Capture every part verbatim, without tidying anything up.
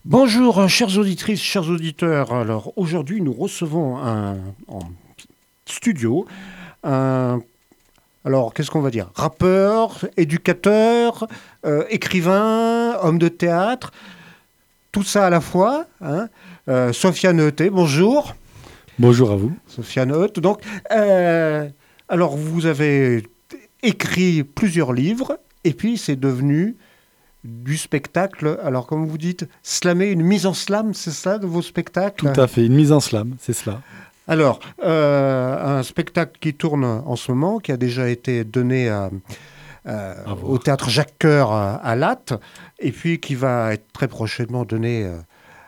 Bonjour, euh, chères auditrices, chers auditeurs. Alors aujourd'hui, nous recevons un, en studio un. Alors, qu'est-ce qu'on va dire? Rappeur, éducateur, euh, écrivain, homme de théâtre, tout ça à la fois. Hein. Euh, Sofiane Euté, bonjour. Bonjour à vous. Sofiane Euté. Donc, euh, alors, vous avez écrit plusieurs livres, et puis c'est devenu du spectacle. Alors, comme vous dites, slammer, une mise en slam, c'est ça, de vos Tout spectacles? à fait, une mise en slam, c'est cela. Alors, euh, un spectacle qui tourne en ce moment, qui a déjà été donné à, euh, À au voir. théâtre Jacques Coeur à, à Latte, et puis qui va être très prochainement donné euh,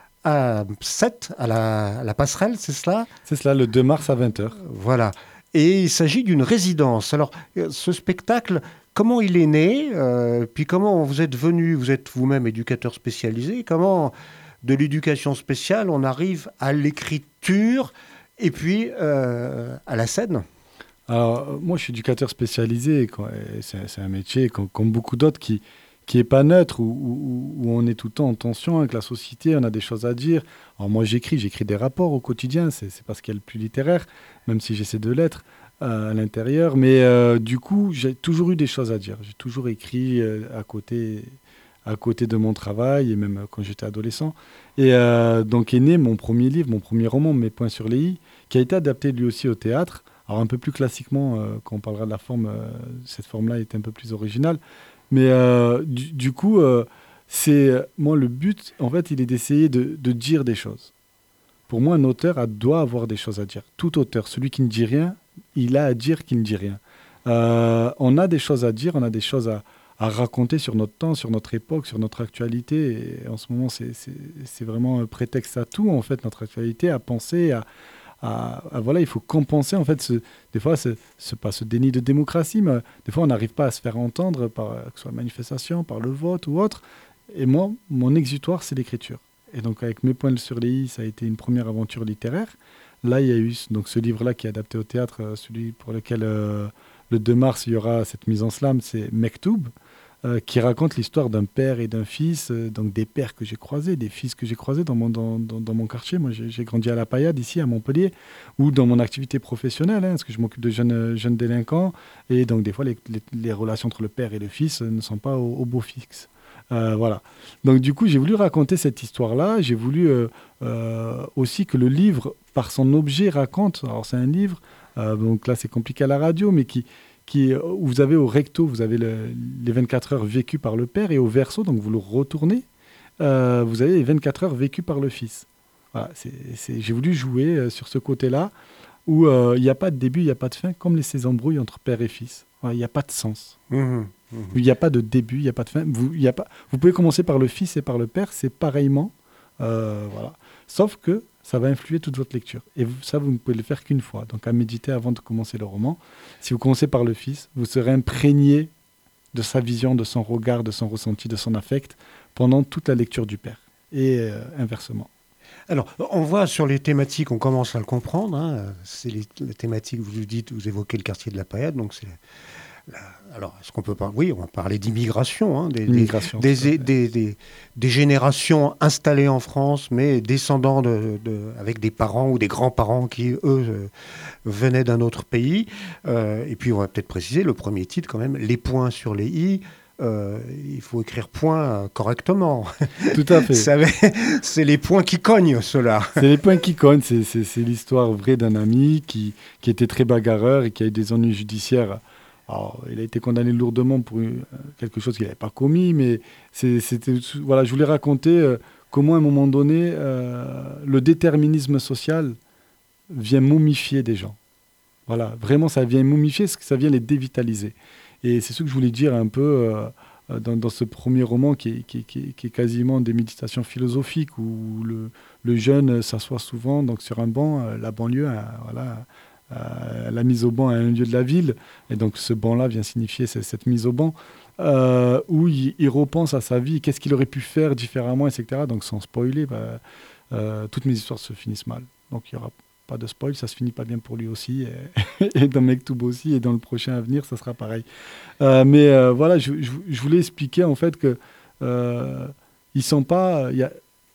à Sète, à la, à la Passerelle, c'est cela? C'est cela, le deux mars à vingt heures. Voilà. Et il s'agit d'une résidence. Alors, euh, ce spectacle, comment il est né euh, Puis comment vous êtes venu, vous êtes vous-même éducateur spécialisé, comment de l'éducation spéciale on arrive à l'écriture et puis euh, à la scène? Alors, euh, moi, je suis éducateur spécialisé, et quoi, et c'est c'est un métier, comme, comme beaucoup d'autres, qui qui est pas neutre, où, où- où on est tout le temps en tension avec la société, on a des choses à dire. Alors moi, j'écris, j'écris des rapports au quotidien, c'est c'est parce qu'il y a le plus littéraire, même si j'essaie de l'être euh, à l'intérieur. Mais euh, du coup, j'ai toujours eu des choses à dire. J'ai toujours écrit euh, à côté, à côté de mon travail, et même euh, quand j'étais adolescent. Et euh, donc est né mon premier livre, mon premier roman, Mes points sur les i, qui a été adapté lui aussi au théâtre. Alors un peu plus classiquement, euh, quand on parlera de la forme, euh, cette forme-là est un peu plus originale. Mais euh, du, du coup, euh, c'est moi le but, en fait, il est d'essayer de, de dire des choses. Pour moi, un auteur a- doit avoir des choses à dire. Tout auteur, celui qui ne dit rien, il a à dire qu'il ne dit rien. Euh, on a des choses à dire, on a des choses à, à raconter sur notre temps, sur notre époque, sur notre actualité. Et en ce moment, c'est c'est- c'est vraiment un prétexte à tout, en fait, notre actualité, à penser, à, à- à- voilà, il faut compenser, en fait, ce, des fois, ce, ce- pas ce déni de démocratie, mais des fois, on n'arrive pas à se faire entendre, par, que ce soit la manifestation, par le vote ou autre. Et moi, mon exutoire, c'est l'écriture. Et donc, avec Mes points sur les i, ça a été une première aventure littéraire. Là, il y a eu donc, ce livre-là qui est adapté au théâtre, euh, celui pour lequel euh, le deux mars, il y aura cette mise en slam, c'est Mektoub, euh, qui raconte l'histoire d'un père et d'un fils, euh, donc des pères que j'ai croisés, des fils que j'ai croisés dans mon, dans, dans- dans mon quartier. Moi, j'ai j'ai grandi à La Paillade, ici, à Montpellier, ou dans mon activité professionnelle, hein, parce que je m'occupe de jeunes, euh, jeunes délinquants. Et donc, des fois, les, les- les relations entre le père et le fils euh, ne sont pas au, au beau fixe. Euh, voilà. Donc, du coup, j'ai voulu raconter cette histoire-là. J'ai voulu euh, euh, aussi que le livre, par son objet, raconte. Alors, c'est un livre, euh, donc là, c'est compliqué à la radio, mais qui, qui, où vous avez au recto, vous avez le- les vingt-quatre heures vécues par le père, et au verso, donc vous le retournez, euh, vous avez les vingt-quatre heures vécues par le fils. Voilà, c'est, c'est- j'ai voulu jouer euh, sur ce côté-là, où euh, il n'y a pas de début, il n'y a pas de fin, comme les, ces embrouilles entre père et fils. Voilà, il n'y a pas de sens. Mhm, mhm. Il n'y a pas de début, il n'y a pas de fin. Vous, il y a pas, vous pouvez commencer par le fils et par le père, c'est pareillement. euh, voilà. Sauf que ça va influer toute votre lecture. Et vous- ça, vous ne pouvez le faire qu'une fois. Donc à méditer avant de commencer le roman. Si vous commencez par le fils, vous serez imprégné de sa vision, de son regard, de son ressenti, de son affect pendant toute la lecture du père. Et euh, inversement. Alors, on voit sur les thématiques, on commence à le comprendre. Hein, c'est les, les thématiques, vous dites, vous évoquez le quartier de la Paillade, donc c'est la- alors, est-ce qu'on peut parler? Oui, on va parler d'immigration, hein, des, des, L'immigration, tout à des, fait. des- des- des générations installées en France, mais descendant de, de- avec des parents ou des grands-parents qui, eux, euh, venaient d'un autre pays. Euh, et puis, on va peut-être préciser, le premier titre, quand même, les points sur les i. Euh, il faut écrire point euh, correctement. Tout à fait. Ça va- C'est les points qui cognent, ceux-là. C'est les points qui cognent. C'est c'est- c'est l'histoire vraie d'un ami qui, qui était très bagarreur et qui a eu des ennuis judiciaires. Alors, il a été condamné lourdement pour une- quelque chose qu'il n'avait pas commis, mais c'est- c'était, voilà, je voulais raconter euh, comment, à un moment donné, euh, le déterminisme social vient momifier des gens. Voilà, vraiment, ça vient momifier, parce que ça vient les dévitaliser. Et c'est ce que je voulais dire un peu euh, euh, dans, dans ce premier roman qui est, qui, est- qui est- qui est quasiment des méditations philosophiques, où le, le jeune s'assoit souvent donc, sur un banc, euh, la banlieue, euh, voilà, euh, la mise au banc à un lieu de la ville. Et donc ce banc-là vient signifier cette, cette mise au banc, euh, où il, il repense à sa vie, qu'est-ce qu'il aurait pu faire différemment, et cetera. Donc sans spoiler, bah, euh, toutes mes histoires se finissent mal. Donc il y aura pas de spoil, ça se finit pas bien pour lui aussi, et, et dans Mektoub aussi, et dans le prochain avenir, ça sera pareil. Euh, mais euh, voilà, je, je- je voulais expliquer en fait que euh, ils sont pas, il y a,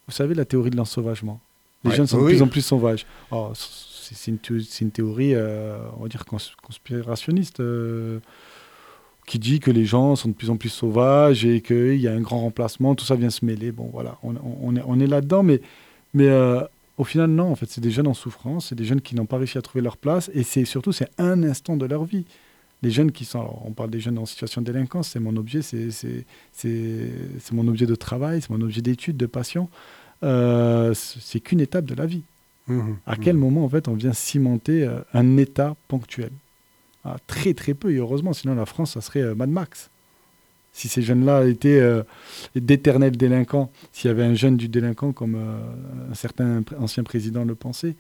vous savez, la théorie de l'ensauvagement. Les Ouais. jeunes sont Oui. de plus en plus sauvages. Alors, c'est, c'est, une, thé- c'est une théorie, euh, on va dire, cons- conspirationniste, euh, qui dit que les gens sont de plus en plus sauvages et qu'il y a un grand remplacement, tout ça vient se mêler. Bon, voilà, on, on- on est, on est là-dedans, mais, mais euh, au final, non, en fait, c'est des jeunes en souffrance, c'est des jeunes qui n'ont pas réussi à trouver leur place, et c'est surtout, c'est un instant de leur vie. Les jeunes qui sont, alors, on parle des jeunes en situation de délinquance, c'est mon objet, c'est, c'est, c'est, c'est mon objet de travail, c'est mon objet d'étude, de passion. Euh, c'est qu'une étape de la vie. Mhm. À quel Mhm. moment, en fait, on vient cimenter euh, un état ponctuel? Ah, très, très peu, et heureusement, sinon la France, ça serait euh, Mad Max. Si ces jeunes-là étaient euh, d'éternels délinquants, s'il y avait un jeune du délinquant, comme euh, un certain pr- ancien président le pensait,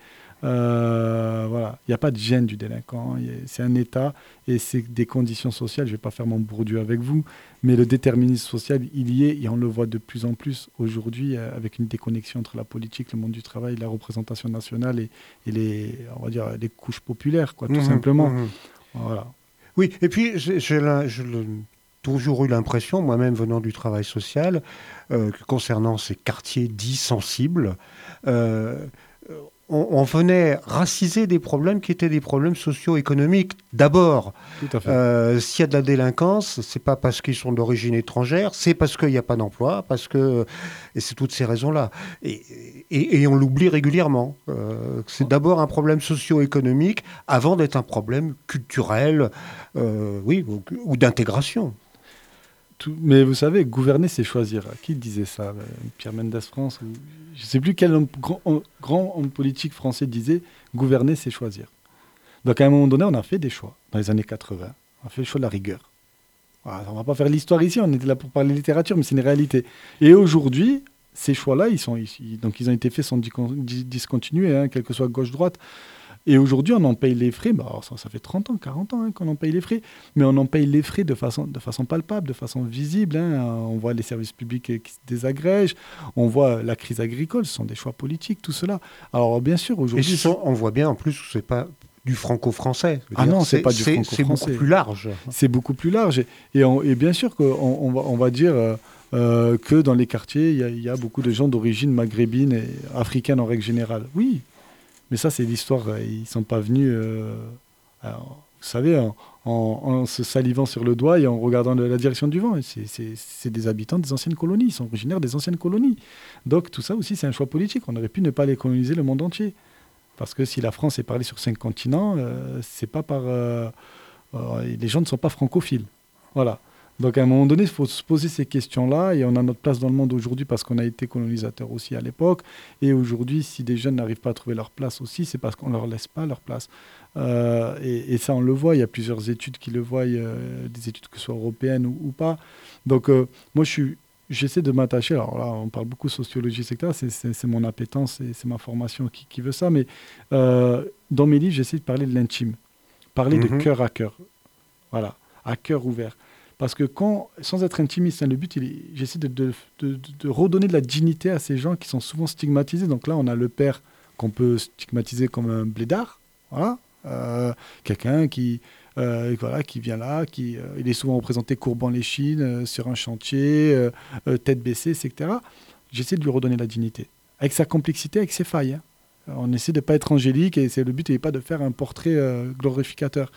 euh, voilà, il n'y a pas de gène du délinquant, il y a- c'est un état, et c'est des conditions sociales, je ne vais pas faire mon bourdieu avec vous, mais le déterminisme social, il y est, et on le voit de plus en plus aujourd'hui, euh, avec une déconnexion entre la politique, le monde du travail, la représentation nationale et, et les, on va dire, les couches populaires, quoi, tout Mhm. simplement. Mhm. Voilà. Oui, et puis j'ai j'ai la- j'ai le- toujours eu l'impression, moi-même venant du travail social, euh, que concernant ces quartiers dits sensibles, euh, on, on venait raciser des problèmes qui étaient des problèmes socio-économiques d'abord. Tout à fait. Euh, S'il y a de la délinquance, c'est pas parce qu'ils sont d'origine étrangère, c'est parce qu'il n'y a pas d'emploi, parce que et c'est toutes ces raisons-là. Et, et- et on l'oublie régulièrement. Euh, c'est d'abord un problème socio-économique avant d'être un problème culturel, euh, oui, ou, ou d'intégration. Tout- mais vous savez, gouverner, c'est choisir. Qui disait ça? euh, Pierre Mendès France ou- Je ne sais plus quel homme- grand, homme- grand homme politique français disait gouverner, c'est choisir. Donc à un moment donné, on a fait des choix dans les années quatre-vingts. On a fait le choix de la rigueur. Voilà, on ne va pas faire l'histoire ici, on était là pour parler littérature, mais c'est une réalité. Et aujourd'hui, ces choix-là, ils, sont, ils, donc ils ont été faits sans discon- dis- discontinuer, hein, quelle que soit gauche-droite. Et aujourd'hui, on en paye les frais. Bah, alors ça, ça fait trente ans, quarante ans hein, qu'on en paye les frais. Mais on en paye les frais de façon, de façon palpable, de façon visible. hein. On voit les services publics euh, qui se désagrègent. On voit la crise agricole. Ce sont des choix politiques, tout cela. Alors, bien sûr, Et aujourd'hui... ce sont- on voit bien en plus que c'est pas du franco-français. Je veux Ah dire, non, c'est pas du C'est beaucoup franco-français. plus large. C'est beaucoup plus large. Et, et, on- et bien sûr qu'on on va, on va dire euh, euh, que dans les quartiers, il y, a- il y a beaucoup de gens d'origine maghrébine et africaine en règle générale. Oui, mais ça, c'est l'histoire. euh, Ils ne sont pas venus, euh, alors, vous savez, en, en- en se salivant sur le doigt et en regardant le- la direction du vent. Et C'est c'est- c'est des habitants des anciennes colonies. Ils sont originaires des anciennes colonies. Donc tout ça aussi, c'est un choix politique. On aurait pu ne pas les coloniser le monde entier. Parce que si la France est parlée sur cinq continents, euh, c'est pas par... euh, euh, les gens ne sont pas francophiles. Voilà. Donc à un moment donné, il faut se poser ces questions-là et on a notre place dans le monde aujourd'hui parce qu'on a été colonisateur aussi à l'époque. Et aujourd'hui, si des jeunes n'arrivent pas à trouver leur place aussi, c'est parce qu'on ne leur laisse pas leur place. Euh, et, et ça, on le voit. Il y a plusieurs études qui le voient, euh, des études que ce soit européennes ou, ou pas. Donc euh, moi, je suis... J'essaie de m'attacher, alors là on parle beaucoup de sociologie, et cetera, c'est, c'est, c'est mon appétence, c'est, c'est ma formation qui, qui veut ça, mais euh, dans mes livres j'essaie de parler de l'intime, parler Mhm. de cœur à cœur, voilà, à cœur ouvert. Parce que quand, sans être intimiste, hein, le but, il est, j'essaie de, de, de, de redonner de la dignité à ces gens qui sont souvent stigmatisés. Donc là on a le père qu'on peut stigmatiser comme un blédard, voilà, euh, quelqu'un qui... Euh, voilà, qui vient là, qui, euh, il est souvent représenté courbant l'échine euh, sur un chantier, euh, euh, tête baissée, et cetera. J'essaie de lui redonner la dignité, avec sa complexité, avec ses failles. hein. On essaie de ne pas être angélique, et c'est, le but n'est pas de faire un portrait euh, glorificateur.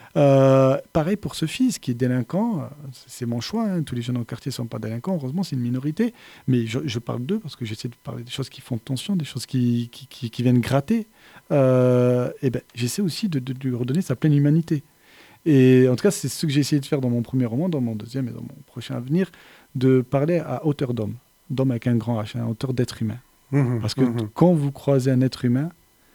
Euh, pareil pour ce fils qui est délinquant, euh, c'est mon choix, hein. Tous les jeunes au quartier ne sont pas délinquants, heureusement c'est une minorité, mais je, je parle d'eux parce que j'essaie de parler des choses qui font tension, des choses qui, qui, qui, qui viennent gratter. Euh, et ben, j'essaie aussi de, de, de lui redonner sa pleine humanité. Et en tout cas, c'est ce que j'ai essayé de faire dans mon premier roman, dans mon deuxième et dans mon prochain avenir, de parler à hauteur d'homme, d'homme avec un grand H, à hauteur d'être humain. Mhm. Parce que Mhm. quand vous croisez un être humain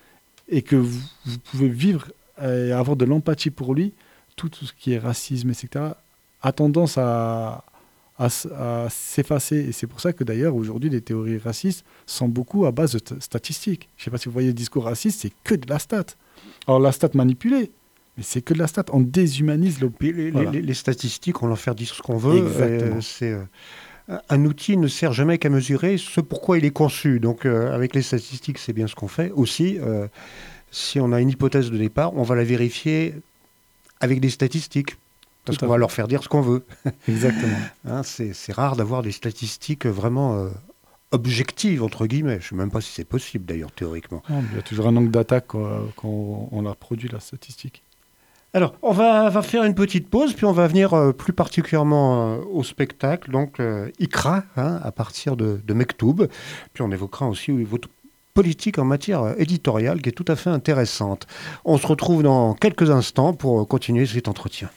et que vous, vous pouvez vivre et avoir de l'empathie pour lui, tout, tout ce qui est racisme, et cetera, a tendance à, à, s- à s'effacer. Et c'est pour ça que d'ailleurs, aujourd'hui, les théories racistes sont beaucoup à base de t- statistiques. Je ne sais pas si vous voyez le discours raciste, c'est que de la stat. Alors la stat manipulée, mais c'est que de la stat. On déshumanise le... Puis les, Voilà. les- les statistiques, on leur fait dire ce qu'on veut. Exactement. euh, c'est, euh, un outil ne sert jamais qu'à mesurer ce pourquoi il est conçu. Donc, euh, avec les statistiques, c'est bien ce qu'on fait. Aussi, euh, si on a une hypothèse de départ, on va la vérifier avec des statistiques. Parce Tout à qu'on va fait. leur faire dire ce qu'on veut. Exactement. Hein, c'est, c'est rare d'avoir des statistiques vraiment euh, objective, entre guillemets. Je ne sais même pas si c'est possible, d'ailleurs, théoriquement. Non, il y a toujours un angle d'attaque quand, quand on la produit, la statistique. Alors, on va, va faire une petite pause, puis on va venir euh, plus particulièrement euh, au spectacle, donc euh, Ikra, hein, à partir de, de Mektoub. Puis on évoquera aussi votre politique en matière éditoriale, qui est tout à fait intéressante. On se retrouve dans quelques instants pour continuer cet entretien.